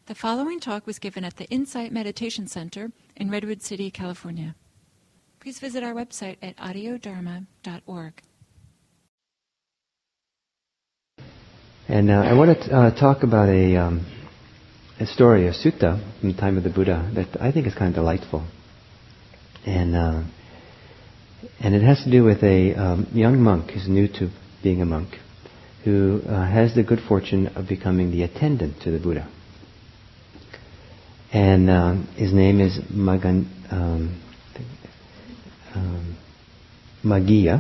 The following talk was given at the Insight Meditation Center in Redwood City, California. Please visit our website at audiodharma.org. And I want to talk about a story, a sutta from the time of the Buddha that I think is kind of delightful. And it has to do with a young monk who's new to being a monk, who has the good fortune of becoming the attendant to the Buddha. And his name is Maggiya.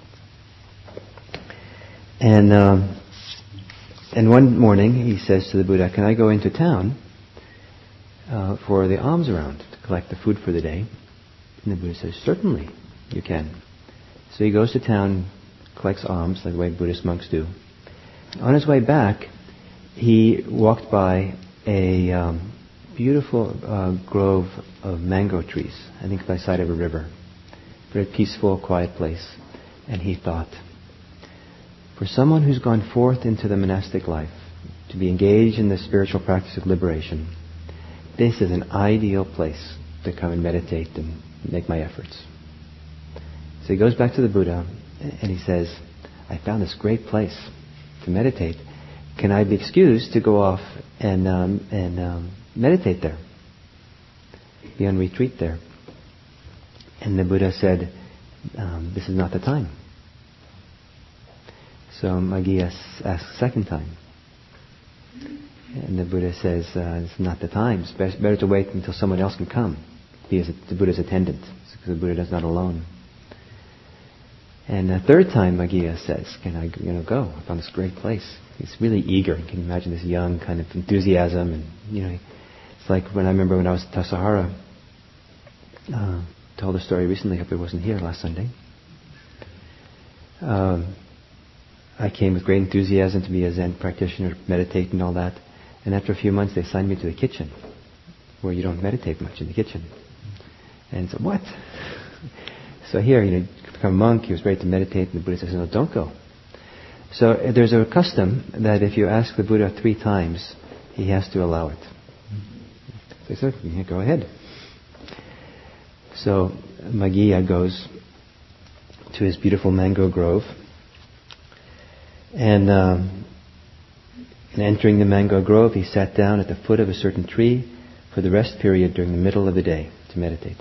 And one morning he says to the Buddha, "Can I go into town for the alms round to collect the food for the day?" And the Buddha says, "Certainly, you can." So he goes to town, collects alms like the way Buddhist monks do. On his way back, he walked by a beautiful grove of mango trees, I think by the side of a river. Very peaceful, quiet place. And he thought, for someone who's gone forth into the monastic life, to be engaged in the spiritual practice of liberation, this is an ideal place to come and meditate and make my efforts. So he goes back to the Buddha and he says, "I found this great place to meditate. Can I be excused to go off and meditate there? Be on retreat there?" And the Buddha said, "This is not the time." So Maggiya asks a second time. And the Buddha says, "It's not the time. It's better to wait until someone else can come. He is the Buddha's attendant, because the Buddha is not alone." And the third time Maggiya says, "Can I go? I found this great place." He's really eager. You can imagine this young kind of enthusiasm. And, it's like when I remember when I was at Tassajara, told a story recently, hope it wasn't here last Sunday. I came with great enthusiasm to be a Zen practitioner, meditate and all that. And after a few months, they assigned me to the kitchen, where you don't meditate much in the kitchen. And so, what? So here, become a monk, he was ready to meditate, and the Buddha says, "No, don't go." So there's a custom that if you ask the Buddha 3 times, he has to allow it. So he said, "Yeah, go ahead." So Maggiya goes to his beautiful mango grove. And entering the mango grove, he sat down at the foot of a certain tree for the rest period during the middle of the day to meditate.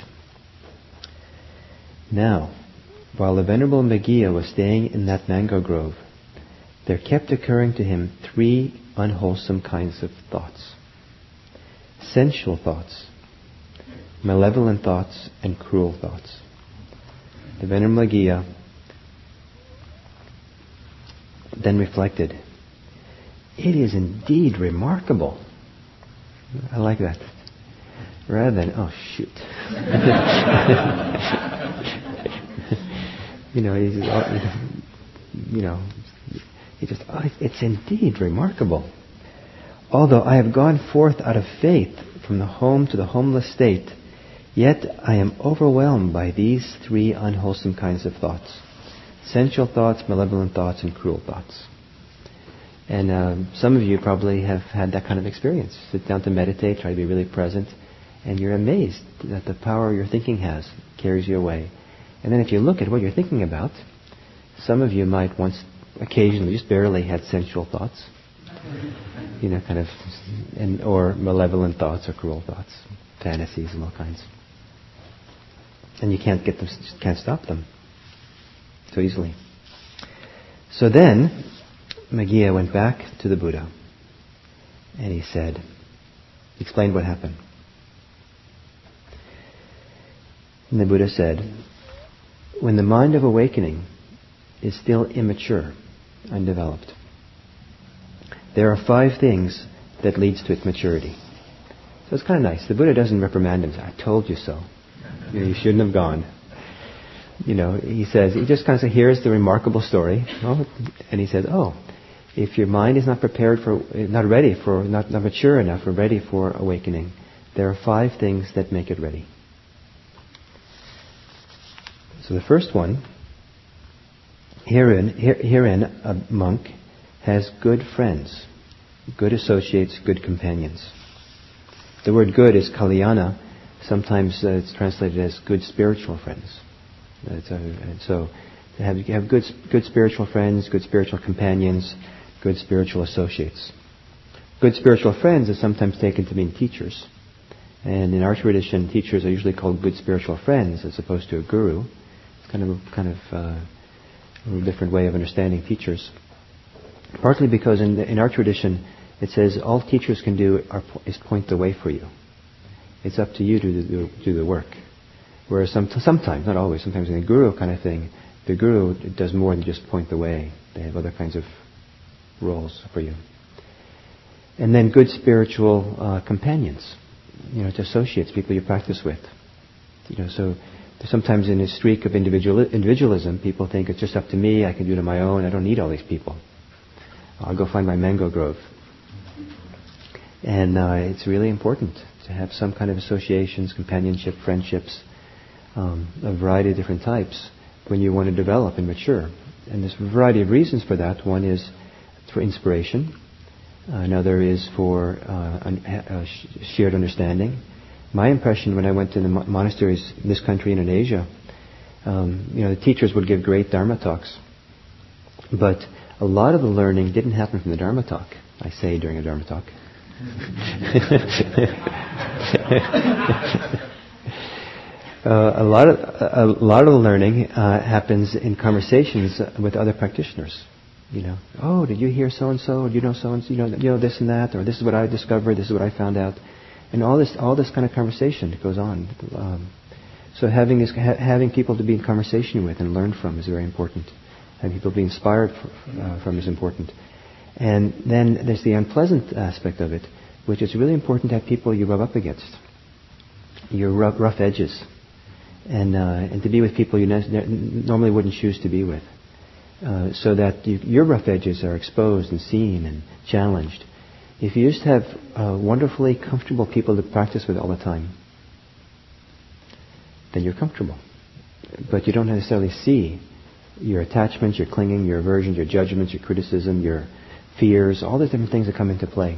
Now, while the Venerable Maggiya was staying in that mango grove, there kept occurring to him 3 unwholesome kinds of thoughts. Sensual thoughts, malevolent thoughts, and cruel thoughts. The Venerable Maggiya then reflected, "It is indeed remarkable." I like that. Rather than, "Oh, shoot." It's indeed remarkable. Although I have gone forth out of faith from the home to the homeless state, yet I am overwhelmed by these 3 unwholesome kinds of thoughts. Sensual thoughts, malevolent thoughts, and cruel thoughts. And some of you probably have had that kind of experience. Sit down to meditate, try to be really present, and you're amazed that the power your thinking has carries you away. And then if you look at what you're thinking about, some of you might once, occasionally, just barely had sensual thoughts. Or malevolent thoughts or cruel thoughts, fantasies and all kinds. And you can't stop them so easily. So then, Maggiya went back to the Buddha, and he explained what happened. And the Buddha said, when the mind of awakening is still immature, undeveloped, there are 5 things that leads to its maturity. So it's kind of nice. The Buddha doesn't reprimand him. "I told you so. You shouldn't have gone." He just kind of says, "Here's the remarkable story." And he says, if your mind is not prepared not mature enough or ready for awakening, there are 5 things that make it ready. So the first one, herein a monk has good friends, good associates, good companions. The word good is kalyana. Sometimes it's translated as good spiritual friends. And so to have good spiritual friends, good spiritual companions, good spiritual associates. Good spiritual friends is sometimes taken to mean teachers. And in our tradition, teachers are usually called good spiritual friends as opposed to a guru. It's kind of a little different way of understanding teachers. Partly because in our tradition, it says all teachers can do is point the way for you. It's up to you to do the work. Whereas sometimes, not always, sometimes in a guru kind of thing, the guru does more than just point the way. They have other kinds of roles for you. And then good spiritual companions, to associates, people you practice with. So sometimes in a streak of individualism, people think it's just up to me, I can do it on my own, I don't need all these people. I'll go find my mango grove. And it's really important to have some kind of associations, companionship, friendships, a variety of different types when you want to develop and mature. And there's a variety of reasons for that. One is for inspiration. Another is for shared understanding. My impression when I went to the monasteries in this country and in Asia, the teachers would give great Dharma talks. But a lot of the learning didn't happen from the Dharma talk. I say during a Dharma talk. A lot of the learning happens in conversations with other practitioners. Oh, did you hear so and so? Do you know so and so? This and that, or this is what I discovered. This is what I found out, and all this kind of conversation goes on. So having people to be in conversation with and learn from is very important. Having people be inspired from is important. And then there's the unpleasant aspect of it, which is really important to have people you rub up against, your rough edges, and to be with people you normally wouldn't choose to be with, so that your rough edges are exposed and seen and challenged. If you just have wonderfully comfortable people to practice with all the time, then you're comfortable. But you don't necessarily see your attachments, your clinging, your aversions, your judgments, your criticism, your fears, all those different things that come into play.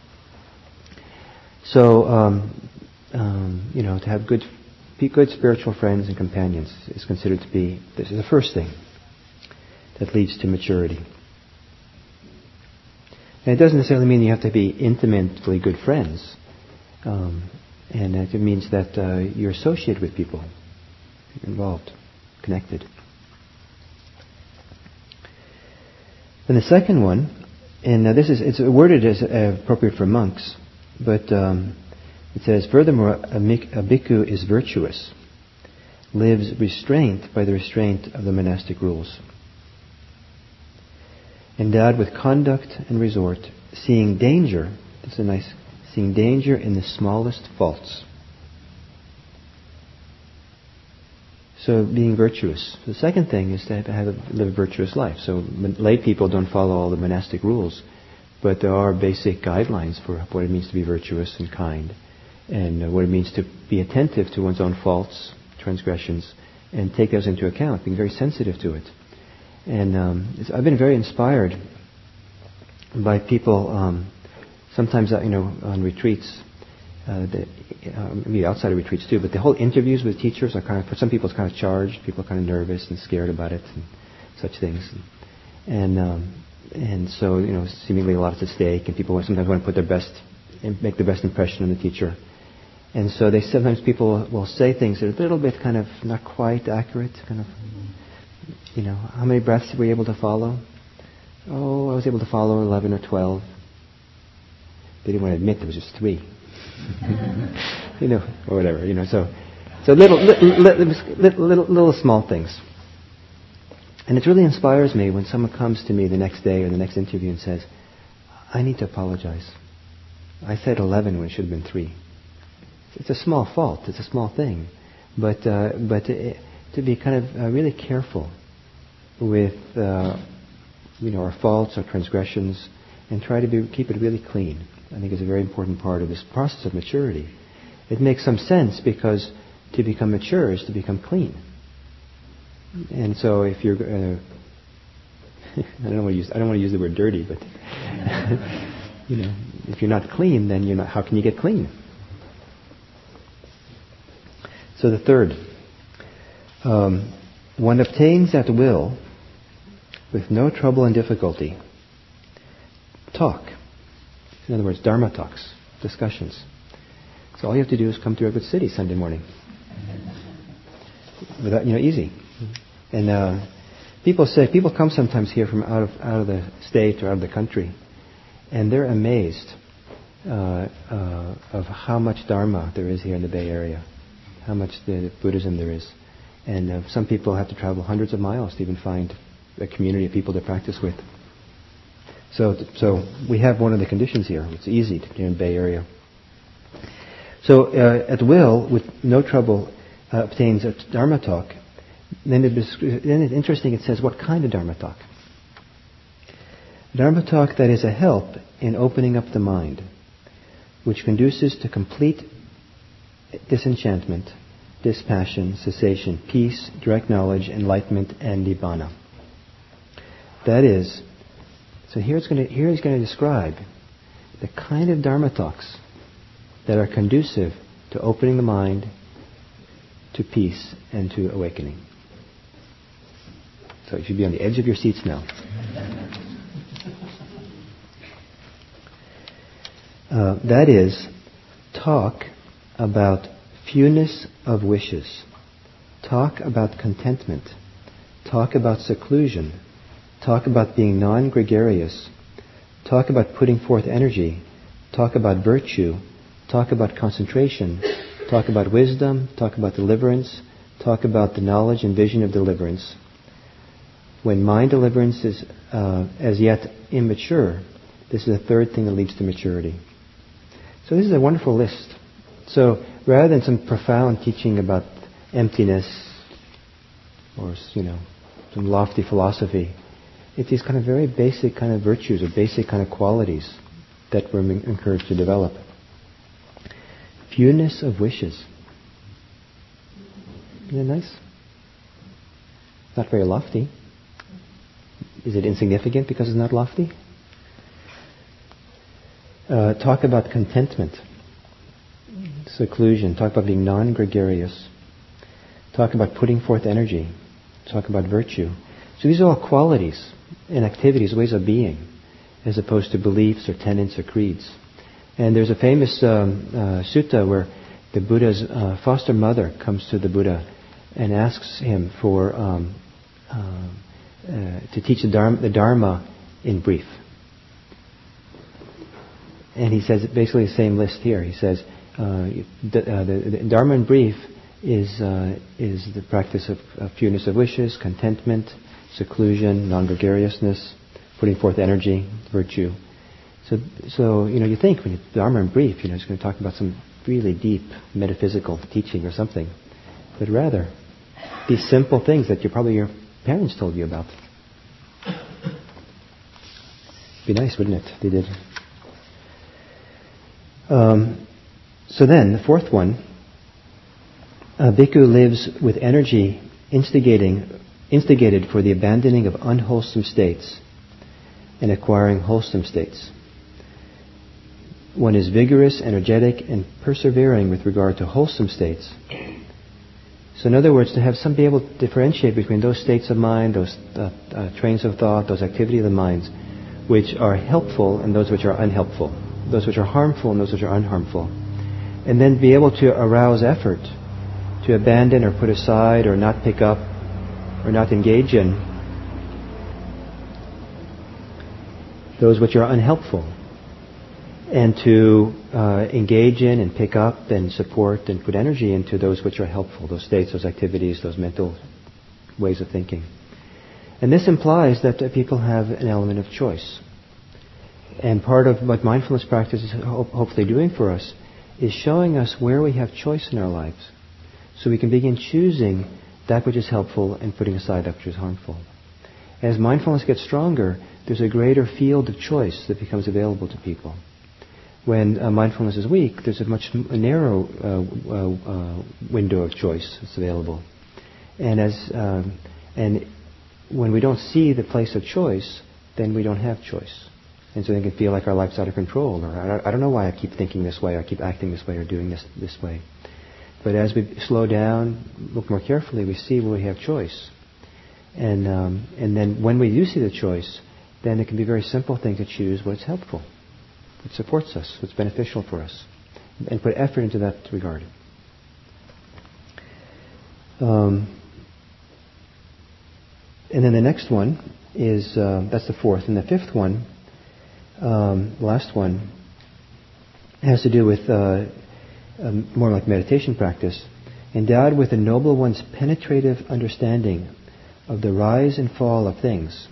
So, to have good spiritual friends and companions is considered to be the first thing that leads to maturity. And it doesn't necessarily mean you have to be intimately good friends. And it means that you're associated with people, involved, connected. And the second one, and it's worded as appropriate for monks, but it says, furthermore, a bhikkhu is virtuous, lives restraint by the restraint of the monastic rules, endowed with conduct and resort, seeing danger in the smallest faults. So being virtuous. The second thing is to live a virtuous life. So lay people don't follow all the monastic rules, but there are basic guidelines for what it means to be virtuous and kind, and what it means to be attentive to one's own faults, transgressions, and take those into account, being very sensitive to it. And I've been very inspired by people, sometimes on retreats, maybe outside of retreats too, but the whole interviews with teachers are for some people it's kind of charged. People are kind of nervous and scared about it and such things. And so, seemingly a lot is at stake, and people sometimes want to put their best and make the best impression on the teacher. And so sometimes people will say things that are a little bit kind of not quite accurate, how many breaths were you able to follow? Oh, I was able to follow 11 or 12. They didn't want to admit there was just 3. Or whatever, so little small things. And it really inspires me when someone comes to me the next day or the next interview and says, I need to apologize. I said 11 when it should have been 3. It's a small fault, it's a small thing, but to be kind of really careful with our faults, our transgressions, and try to keep it really clean, I think is a very important part of this process of maturity. It makes some sense because to become mature is to become clean. And so if you're, I don't want to use the word dirty, but if you're not clean, then how can you get clean? So the third, one obtains at will, with no trouble and difficulty, talk. In other words, Dharma talks, discussions. So all you have to do is come to Redwood City Sunday morning. Without, easy. And people come sometimes here from out of the state or out of the country, and they're amazed of how much Dharma there is here in the Bay Area, how much the Buddhism there is. And some people have to travel hundreds of miles to even find a community of people to practice with. So we have one of the conditions here. It's easy in the Bay Area. So at will, with no trouble, obtains a Dharma talk. Then it's interesting, it says, what kind of Dharma talk? Dharma talk that is a help in opening up the mind, which conduces to complete disenchantment, dispassion, cessation, peace, direct knowledge, enlightenment, and nibbana. That is, so here he's going to describe the kind of Dharma talks that are conducive to opening the mind, to peace, and to awakening. So you should be on the edge of your seats now. That is, talk about fewness of wishes, talk about contentment, talk about seclusion, talk about being non-gregarious, talk about putting forth energy, talk about virtue, talk about concentration, talk about wisdom, talk about deliverance, talk about the knowledge and vision of deliverance. When mind deliverance is as yet immature, this is the third thing that leads to maturity. So this is a wonderful list. So rather than some profound teaching about emptiness or, some lofty philosophy, it's these kind of very basic kind of virtues or basic kind of qualities that we're encouraged to develop. Fewness of wishes. Isn't that nice? Not very lofty. Is it insignificant because it's not lofty? Talk about contentment, seclusion. Talk about being non-gregarious. Talk about putting forth energy. Talk about virtue. So these are all qualities and activities, ways of being, as opposed to beliefs or tenets or creeds. And there's a famous sutta where the Buddha's foster mother comes to the Buddha and asks him for to teach the Dharma in brief. And he says basically the same list here. He says the Dharma in brief is the practice of fewness of wishes, contentment, seclusion, non-gregariousness, putting forth energy, virtue. So you think when you Dharma in brief, it's going to talk about some really deep metaphysical teaching or something, but rather these simple things that probably your parents told you about. Be nice, wouldn't it? They did. So then, the fourth one, a bhikkhu lives with energy instigated for the abandoning of unwholesome states and acquiring wholesome states. One is vigorous, energetic, and persevering with regard to wholesome states. So in other words, to be able to differentiate between those states of mind, those trains of thought, those activity of the minds, which are helpful and those which are unhelpful, those which are harmful and those which are unharmful. And then be able to arouse effort to abandon or put aside or not pick up or not engage in those which are unhelpful, and to engage in and pick up and support and put energy into those which are helpful, those states, those activities, those mental ways of thinking. And this implies that people have an element of choice. And part of what mindfulness practice is hopefully doing for us is showing us where we have choice in our lives, so we can begin choosing that which is helpful and putting aside that which is harmful. As mindfulness gets stronger, there's a greater field of choice that becomes available to people. When mindfulness is weak, there's a much narrow window of choice that's available. And when we don't see the place of choice, then we don't have choice. And so they can feel like our life's out of control, or I don't know why I keep thinking this way, or I keep acting this way, or doing this way. But as we slow down, look more carefully, we see where we have choice. And then when we do see the choice, then it can be a very simple thing to choose what's helpful, what supports us, what's beneficial for us, and put effort into that regard. And then the next one is, that's the fourth. And the fifth one, the last one, has to do with more like meditation practice. Endowed with a noble one's penetrative understanding of the rise and fall of things.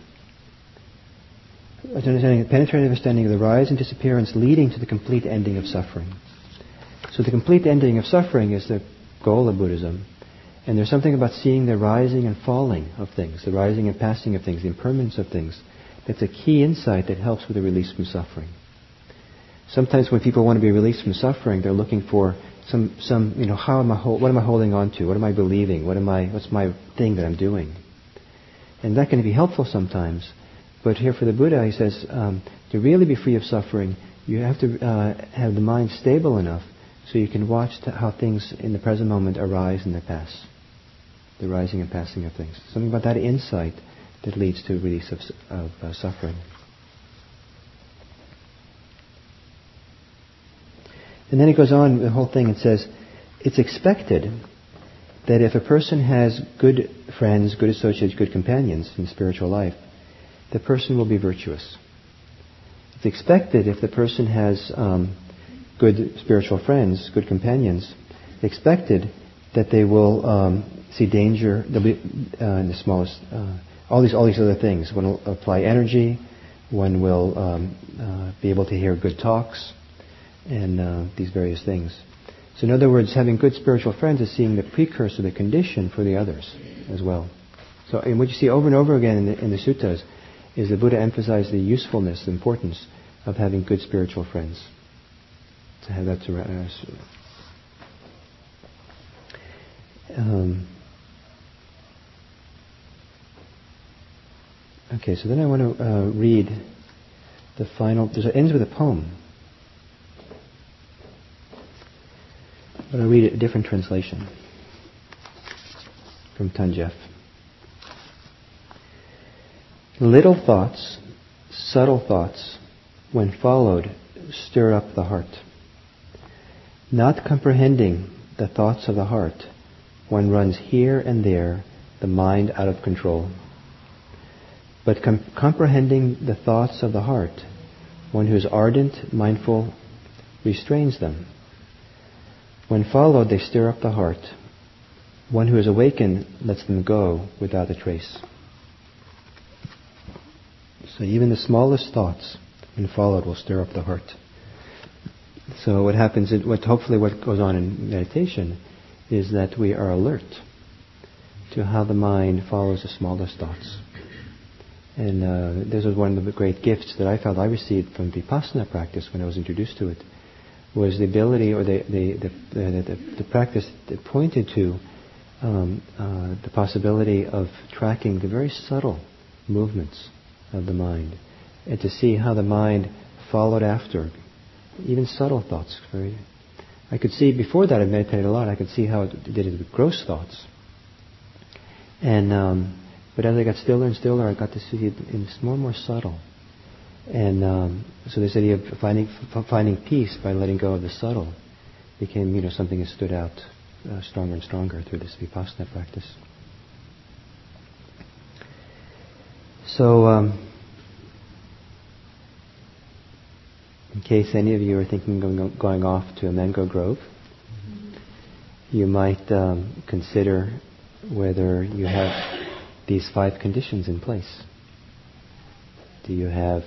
Penetrative understanding of the rise and disappearance leading to the complete ending of suffering. So the complete ending of suffering is the goal of Buddhism. And there's something about seeing the rising and falling of things, the rising and passing of things, the impermanence of things. That's a key insight that helps with the release from suffering. Sometimes when people want to be released from suffering, they're looking for some what am I holding on to? What am I believing? What's my thing that I'm doing? And that can be helpful sometimes. But here for the Buddha, he says, to really be free of suffering, you have to have the mind stable enough so you can watch how things in the present moment arise and they pass. The rising and passing of things. Something about that insight that leads to release of suffering. And then it goes on, the whole thing, and says, it's expected that if a person has good friends, good associates, good companions in spiritual life, the person will be virtuous. It's expected if the person has good spiritual friends, good companions, it's expected that they will see danger. They'll be in the smallest. All these other things. One will apply energy. One will be able to hear good talks, and these various things. So, in other words, having good spiritual friends is seeing the precursor, the condition for the others as well. So, and what you see over and over again in the suttas is the Buddha emphasized the usefulness, the importance of having good spiritual friends. To have that okay, so then I want to read the final. It ends with a poem, but I'll read a different translation from Tanjef. Little thoughts, subtle thoughts, when followed, stir up the heart. Not comprehending the thoughts of the heart, one runs here and there, the mind out of control. But comprehending the thoughts of the heart, one who is ardent, mindful, restrains them. When followed, they stir up the heart. One who is awakened lets them go without a trace. So even the smallest thoughts, when followed, will stir up the heart. So what happens, hopefully what goes on in meditation, is that we are alert to how the mind follows the smallest thoughts. And this was one of the great gifts that I felt I received from Vipassana practice when I was introduced to it, was the ability or the practice that pointed to the possibility of tracking the very subtle movements of the mind, and to see how the mind followed after, even subtle thoughts. I could see, before that I meditated a lot, I could see how it did it with gross thoughts. And but as I got stiller and stiller, I got to see it in more and more subtle. And so this idea of finding peace by letting go of the subtle became, something that stood out stronger and stronger through this Vipassana practice. So, in case any of you are thinking of going off to a mango grove, you might consider whether you have these 5 conditions in place. Do you have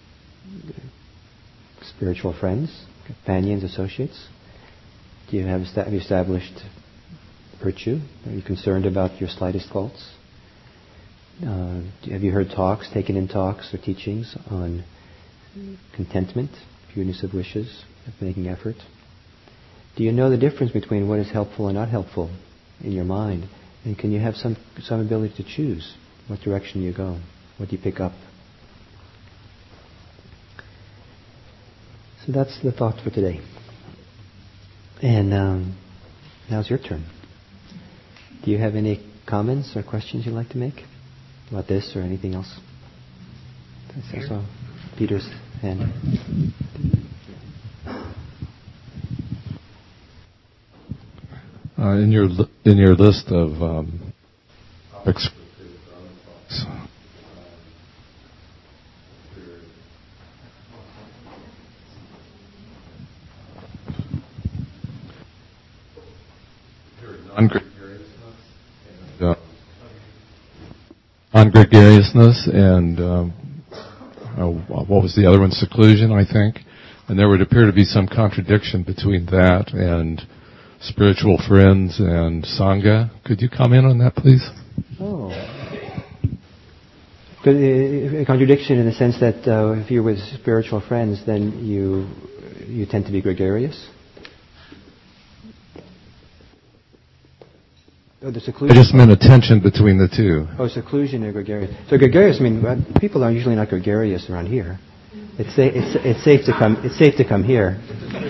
spiritual friends, companions, associates? Do you have established virtue? Are you concerned about your slightest faults? Have you heard talks, taken in talks or teachings on contentment, pureness of wishes, of making effort? Do you know the difference between what is helpful and not helpful in your mind? And can you have some ability to choose what direction you go? What do you pick up? So that's the thought for today. And Now's your turn. Do you have any comments or questions you'd like to make about this or anything else? I saw Peter's hand. In your list of non-gregariousness and what was the other one? Seclusion, I think. And there would appear to be some contradiction between that and spiritual friends and Sangha. Could you comment on that, please? Oh. A contradiction in the sense that if you're with spiritual friends, then you tend to be gregarious? Oh, the seclusion. I just meant a tension between the two. Oh, seclusion and gregarious. So gregarious, I mean, people are usually not gregarious around here. It's safe to come here.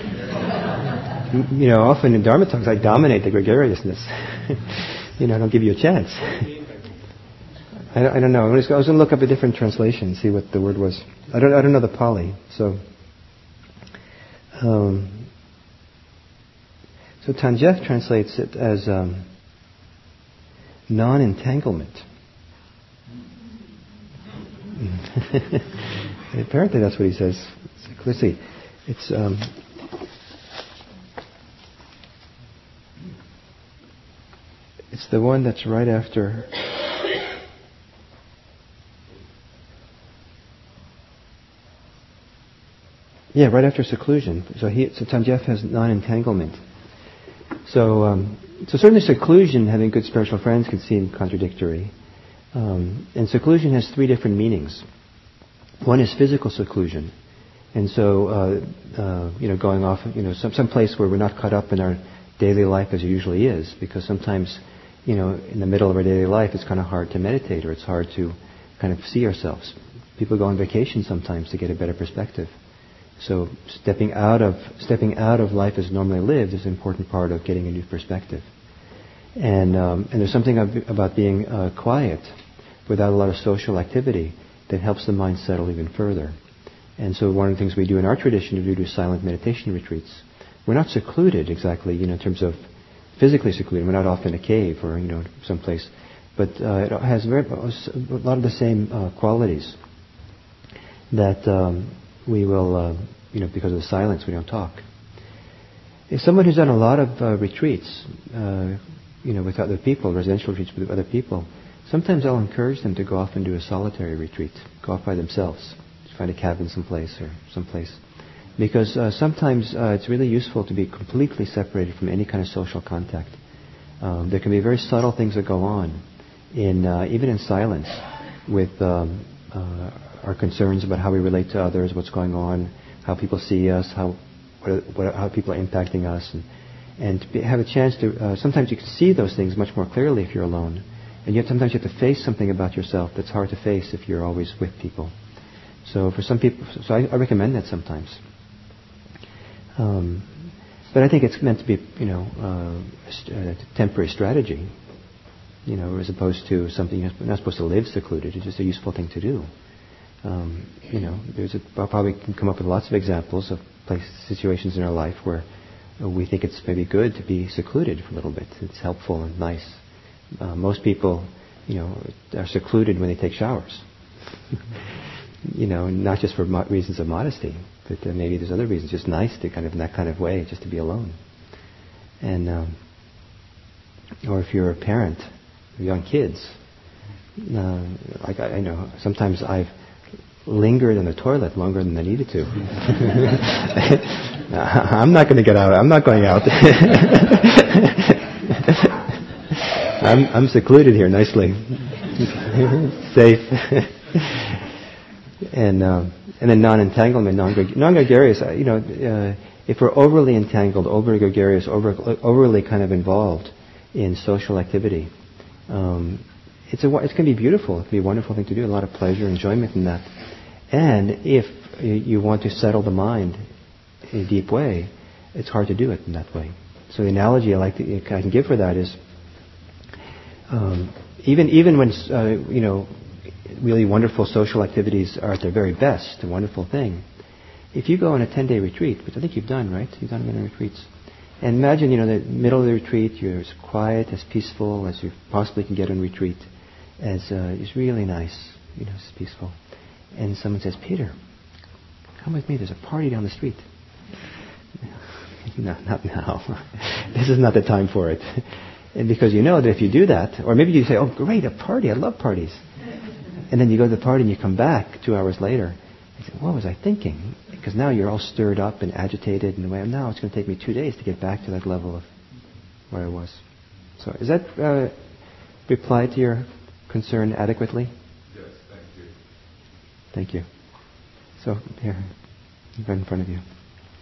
You know, often in Dharma talks, I dominate the gregariousness. I don't give you a chance. I don't know. I was going to look up a different translation, see what the word was. I don't know the Pali. So Tanjef translates it as non-entanglement. Apparently that's what he says. Let's see. It's the one that's right after. Yeah, right after seclusion. So Tanjef has non-entanglement. So certainly seclusion, having good spiritual friends, can seem contradictory. And seclusion has three different meanings. One is physical seclusion, and so going off, some place where we're not caught up in our daily life as it usually is, because sometimes, in the middle of our daily life, it's kind of hard to meditate, or it's hard to kind of see ourselves. People go on vacation sometimes to get a better perspective. So stepping out of life as normally lived is an important part of getting a new perspective. And there's something about being quiet without a lot of social activity that helps the mind settle even further. And so one of the things we do in our tradition is we do silent meditation retreats. We're not secluded exactly, in terms of physically secluded. We're not off in a cave or, someplace. But it has a lot of the same qualities that we will, because of the silence, we don't talk. If someone who's done a lot of retreats, with other people, residential retreats with other people, sometimes I'll encourage them to go off and do a solitary retreat, go off by themselves, find a cabin someplace. Because sometimes it's really useful to be completely separated from any kind of social contact. There can be very subtle things that go on, even in silence, with our concerns about how we relate to others, what's going on, how people see us, how people are impacting us, and to have a chance to. Sometimes you can see those things much more clearly if you're alone, and yet sometimes you have to face something about yourself that's hard to face if you're always with people. So for some people, I recommend that sometimes. But I think it's meant to be, a temporary strategy, as opposed to something you're not supposed to live secluded. It's just a useful thing to do. I'll probably can come up with lots of examples of situations in our life where we think it's maybe good to be secluded for a little bit. It's helpful and nice. Most people, are secluded when they take showers. Not just for reasons of modesty, but maybe there's other reasons. Just nice to kind of, in that kind of way, just to be alone. And or if you're a parent of young kids, like I know, sometimes I've lingered in the toilet longer than I needed to. I'm not going to get out. I'm not going out. I'm secluded here nicely. Safe. And then non-entanglement, non-gregarious. If we're overly entangled, overly gregarious, overly kind of involved in social activity, it can be beautiful. It can be a wonderful thing to do. A lot of pleasure, enjoyment in that. And if you want to settle the mind in a deep way, it's hard to do it in that way. So the analogy I can give for that is, even when really wonderful social activities are at their very best, a wonderful thing. If you go on a 10-day retreat, which I think you've done, right? You've done many retreats. And imagine, the middle of the retreat, you're as quiet, as peaceful as you possibly can get on retreat. It's really nice, it's peaceful. And someone says, Peter, come with me, there's a party down the street. No, not now. This is not the time for it. And because you know that if you do that, or maybe you say, oh great, a party, I love parties. And then you go to the party and you come back 2 hours later. You say, what was I thinking? Because now you're all stirred up and agitated in a way. Now it's going to take me 2 days to get back to that level of where I was. So is that reply to your concern adequately? Yes, thank you. Thank you. So here, right in front of you.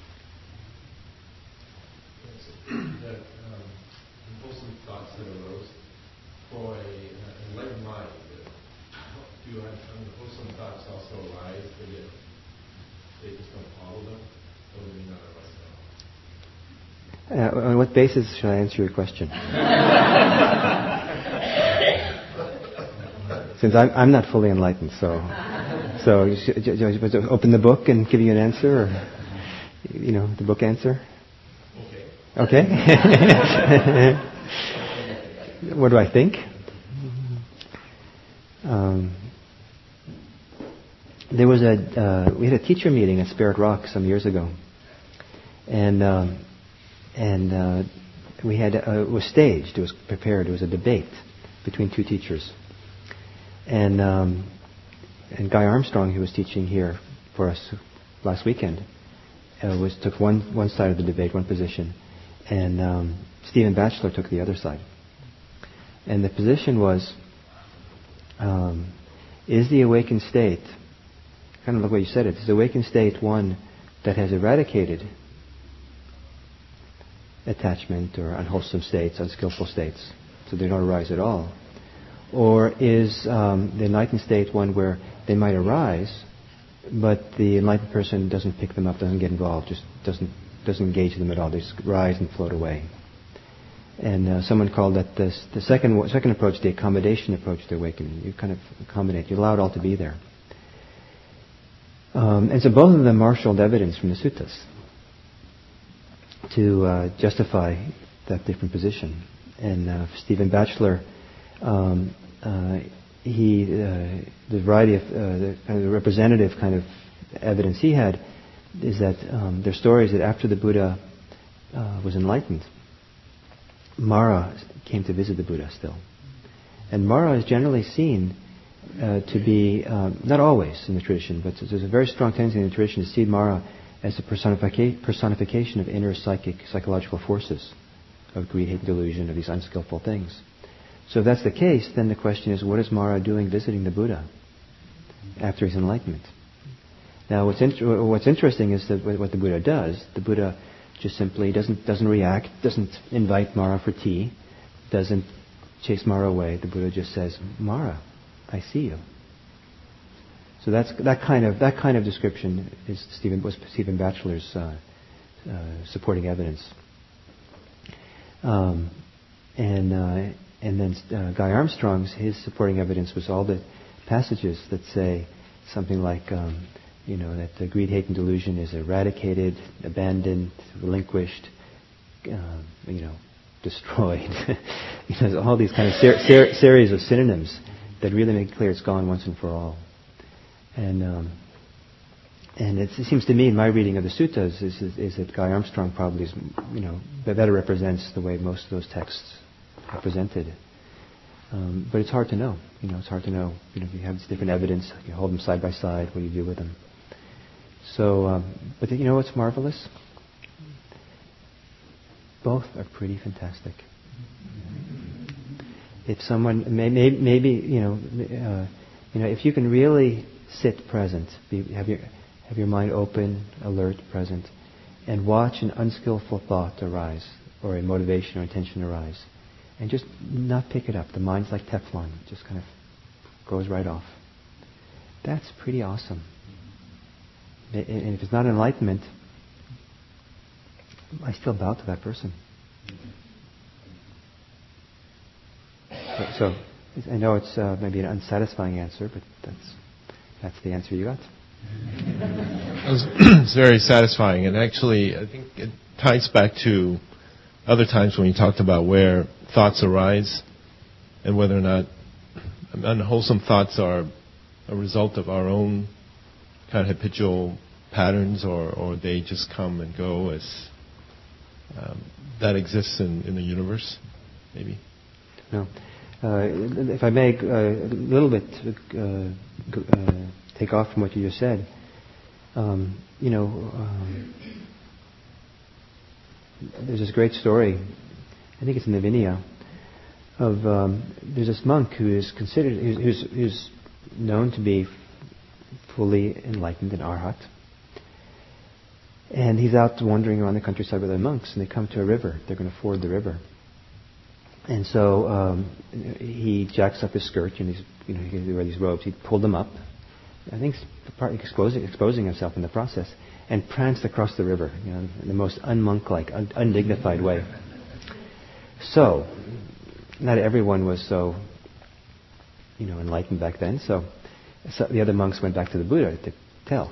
That impulsive thoughts that arose for an enlightened mind. Do wholesome thoughts also arise, but yet they just don't follow them? Or do they not arise at all? On what basis should I answer your question? Since I'm not fully enlightened, so should I open the book and give you an answer, or the book answer? Okay. What do I think? We had a teacher meeting at Spirit Rock some years ago, and we had it was staged, it was prepared, it was a debate between two teachers, and Guy Armstrong, who was teaching here for us last weekend, took one side of the debate, one position, and Stephen Batchelor took the other side, and the position was, is the awakened state, kind of like what you said, is the awakened state one that has eradicated attachment or unwholesome states, unskillful states, so they don't arise at all? Or is the enlightened state one where they might arise, but the enlightened person doesn't pick them up, doesn't get involved, just doesn't engage them at all, they just rise and float away? And someone called that the second approach, the accommodation approach to awakening. You kind of accommodate, you allow it all to be there. And so both of them marshaled evidence from the suttas to justify that different position. And Stephen Batchelor, the variety of the kind of the representative kind of evidence he had is that there are stories that after the Buddha was enlightened, Mara came to visit the Buddha still. And Mara is generally seen to be, not always in the tradition, but there's a very strong tendency in the tradition to see Mara as a personification of inner psychological forces, of greed, hate, and delusion, of these unskillful things. So if that's the case, then the question is, what is Mara doing visiting the Buddha after his enlightenment? Now, what's interesting is that what the Buddha does. The Buddha just simply doesn't react, doesn't invite Mara for tea, doesn't chase Mara away. The Buddha just says, Mara, I see you. So that kind of description was Stephen Batchelor's supporting evidence. And then Guy Armstrong's, his supporting evidence was all the passages that say something like, that the greed, hate, and delusion is eradicated, abandoned, relinquished, destroyed. All these kind of series of synonyms that really make it clear it's gone once and for all. And it seems to me, in my reading of the suttas, is that Guy Armstrong probably is, better represents the way most of those texts are presented. But it's hard to know. It's hard to know. If you have this different evidence, you hold them side by side. What do you do with them? So, but you know what's marvelous? Both are pretty fantastic. If someone maybe if you can really sit present, have your mind open, alert, present, and watch an unskillful thought arise, or a motivation or intention arise, and just not pick it up. The mind's like Teflon; it just kind of goes right off. That's pretty awesome. And if it's not enlightenment, I still bow to that person. So I know it's maybe an unsatisfying answer, but that's the answer you got. It's very satisfying, and actually I think it ties back to other times when you talked about where thoughts arise and whether or not unwholesome thoughts are a result of our own kind of habitual patterns, or they just come and go as that exists in the universe, maybe. No. If I may, a little bit take off from what you just said. There's this great story, I think it's in the Vinaya, of there's this monk who is considered, who's known to be fully enlightened, an arhat, and he's out wandering around the countryside with the monks, and they come to a river. They're going to ford the river, and so he jacks up his skirt, and he wear these robes. He pulled them up, I think partly exposing himself in the process, and pranced across the river, in the most unmonk-like, undignified way. So, not everyone was so, enlightened back then. So the other monks went back to the Buddha to tell.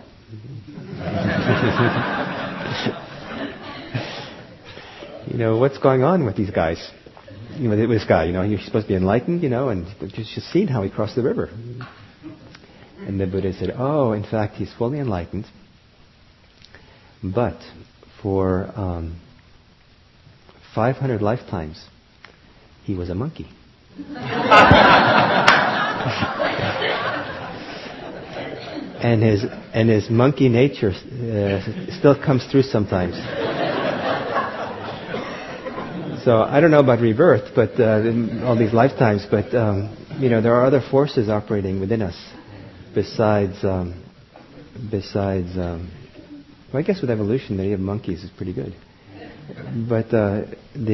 What's going on with these guys? With this guy, he's supposed to be enlightened, and just seen how he crossed the river. And the Buddha said, oh, in fact, he's fully enlightened, but for 500 lifetimes, he was a monkey. and his monkey nature still comes through sometimes. So I don't know about rebirth, but all these lifetimes, but there are other forces operating within us besides. Well, I guess with evolution, the idea of monkeys is pretty good. But there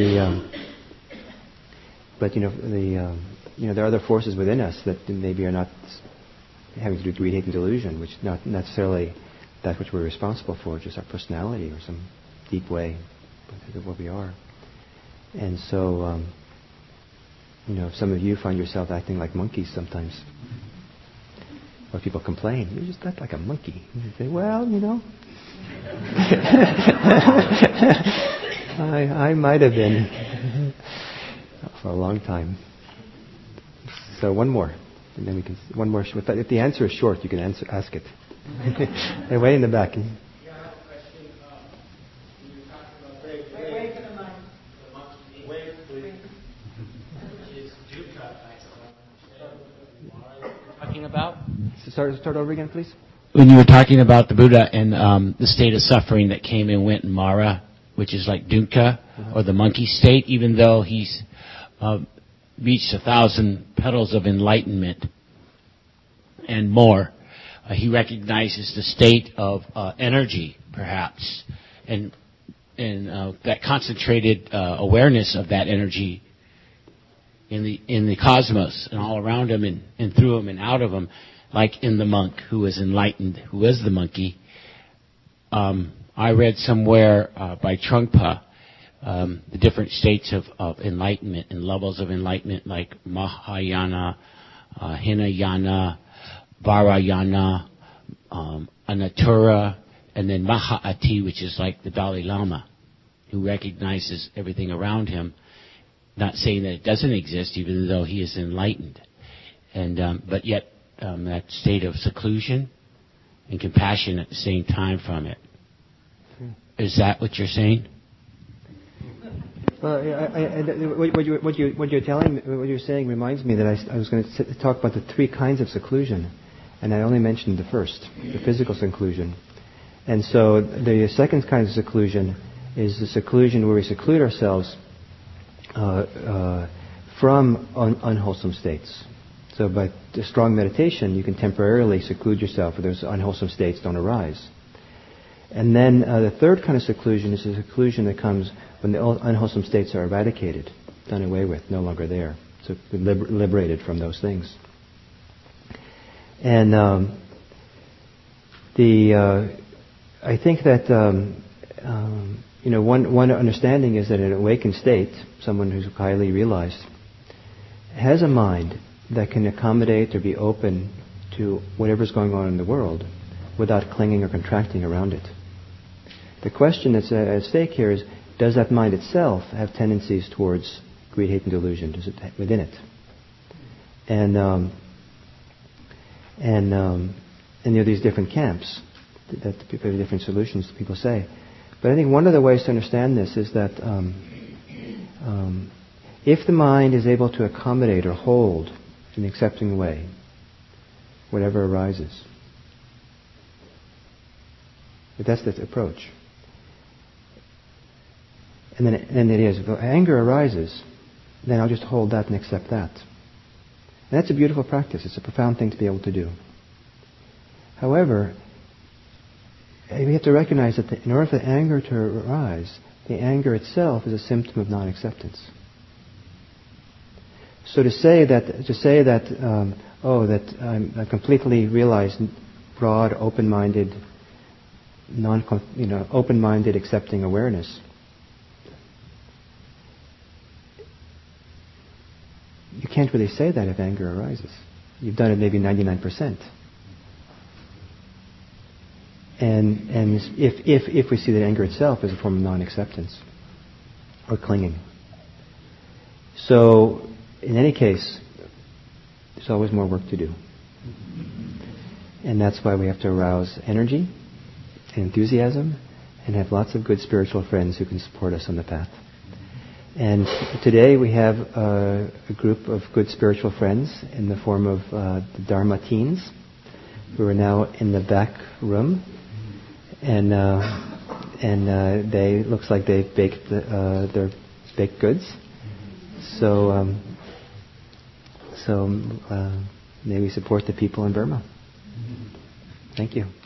are other forces within us that maybe are not having to do with greed, hate, and delusion, which not necessarily that which we're responsible for, just our personality or some deep way of what we are. And so, if some of you find yourself acting like monkeys sometimes, or people complain, you just act like a monkey. You say, well, I might have been for a long time. So one more, and then we can one more. If the answer is short, you can ask it. Hey, way in the back. Yeah, I have a question. You were talking about wait for the mic. The monkey. Wait, please. Is dukkha talking about? Start over again, please. When you were talking about the Buddha and the state of suffering that came and went in Mara, which is like dukkha, or the monkey state, even though he's reached 1,000 petals of enlightenment and more, he recognizes the state of energy, perhaps, and that concentrated awareness of that energy in the cosmos and all around him and through him and out of him, like in the monk who was enlightened, who was the monkey. I read somewhere by Trungpa the different states of enlightenment and levels of enlightenment, like Mahayana, Hinayana, Vajrayana, Anatara, and then Mahā'ati, which is like the Dalai Lama, who recognizes everything around him, not saying that it doesn't exist, even though he is enlightened, and but yet that state of seclusion and compassion at the same time from it. Is that what you're saying? Well, what you're saying reminds me that I was going to talk about the three kinds of seclusion, and I only mentioned the first, the physical seclusion. And so the second kind of seclusion is the seclusion where we seclude ourselves from unwholesome states. So by strong meditation, you can temporarily seclude yourself where those unwholesome states don't arise. And then the third kind of seclusion is the seclusion that comes when the unwholesome states are eradicated, done away with, no longer there. So liberated from those things. And I think that one understanding is that in an awakened state, someone who's highly realized, has a mind that can accommodate or be open to whatever's going on in the world without clinging or contracting around it. The question that's at stake here is, does that mind itself have tendencies towards greed, hate, and delusion? Does it within it? And there are these different camps that people have different solutions that people say. But I think one of the ways to understand this is that if the mind is able to accommodate or hold in an accepting way whatever arises, if that's the approach, and then it is, if anger arises, then I'll just hold that and accept that. And that's a beautiful practice. It's a profound thing to be able to do. However, we have to recognize that in order for the anger to arise, the anger itself is a symptom of non-acceptance. So to say that I'm completely realized, broad, open-minded, open-minded, accepting awareness, you can't really say that if anger arises. You've done it maybe 99%. And if we see that anger itself is a form of non-acceptance or clinging. So, in any case, there's always more work to do. And that's why we have to arouse energy and enthusiasm and have lots of good spiritual friends who can support us on the path. And today we have a group of good spiritual friends in the form of the Dharma teens who are now in the back room. And they looks like they've baked their baked goods. So may we support the people in Burma. Thank you.